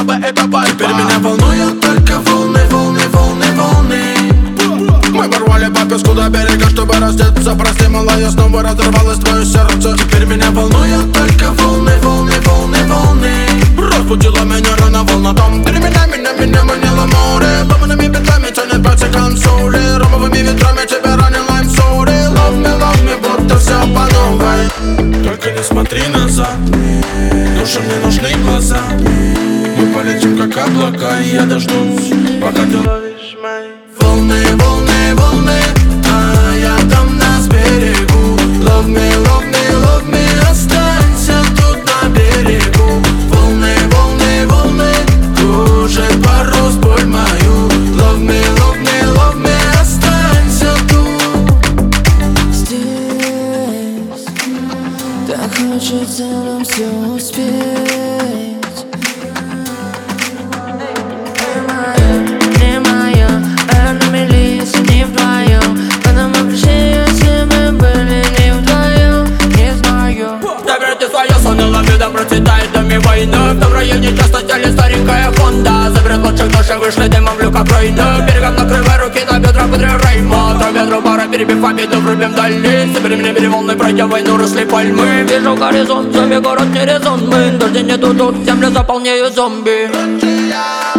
бы это борьба. Теперь меня волнуют только волны, волны, волны, волны. Мы порвали по песку до берега, чтобы раздеться. Прости, малая, снова разорвалось твое сердце. Теперь меня волнуют только волны, волны, волны, волны. Разбудила меня рано волна там. Меня манило море. Ломаными петлями тянет пальцы к консоли. Ромовыми ветрами тебя ранил, I'm sorry. Love me, будто все по новой. Только не смотри назад, душе мне нужны глаза. Мы полетим как облака, и я дождусь, пока ты ловишь мои волны, волны, волны. А я там нас берегу. Love me, love me, love me. Останься тут на берегу. Волны, волны, волны. Кружит парус боль мою. Love me, love me, love me. Останься тут. Здесь так хочется нам все успеть. Не моя, верно мили, если не вдвоем. Когда мы пришли, если мы были не вдвоем. Не знаю. Теперь ты свое сонное видом процветает доме войны. В том районе часто стали старенькая Хонда. Заберет лучших души, вышли дымом в люках руины. Берегом накрывай руки на бедра пудре Рейма. Трубят рубара, перебив обиду, врубим дали. Собери мне волны, пройдя войну, росли пальмы. Вижу горизонт, зомби, город не резон. Мы дождей нету тут, землю заполняют зомби.